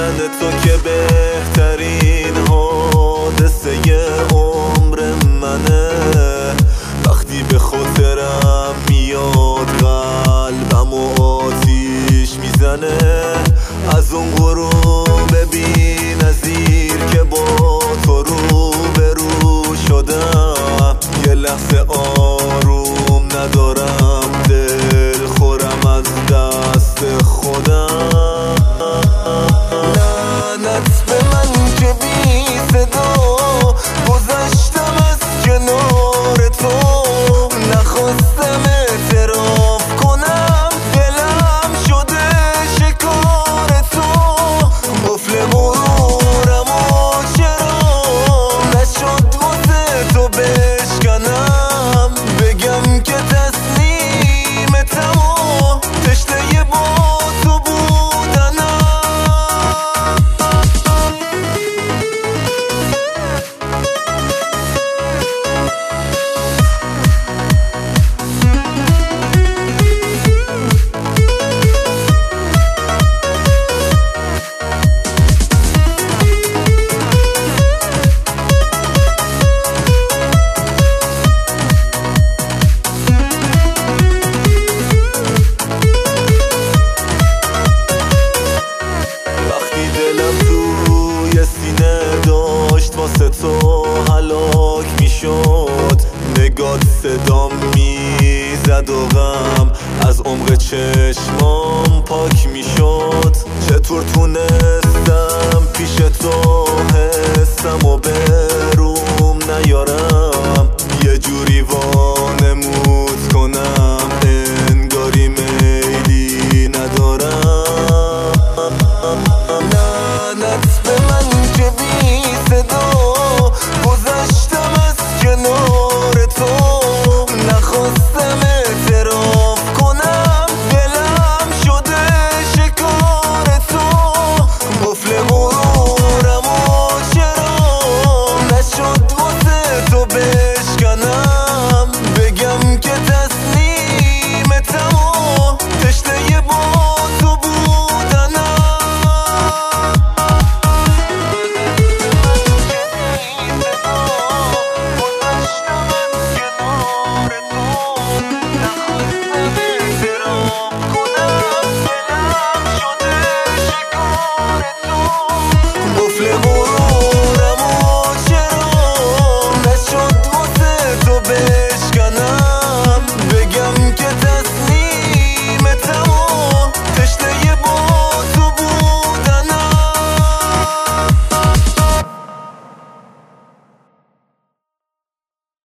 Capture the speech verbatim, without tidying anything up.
دیدن تو که بهترین حادثه عمر منه. وقتی به خاطرم میاد قلبم و آتیش میزنه. از اون غروب بی نظیر که با تو رو به رو شدم، یه لحظه آروم ندارم، دل خورم از دست خودم. لعنت به من که بی صدا گذشتم از کنار تو، نخواستم اعتراف کنم دلم شده شکار تو. قفل غرورم و چرا نشد واسه تو بشکنم، بگم که تسلیمتم و تشنه با تو بودنم. واسه تو هلاک میشد، نگات صدام میزد و غم از عمق چشمام پاک میشد. چطور تونستم پیش تو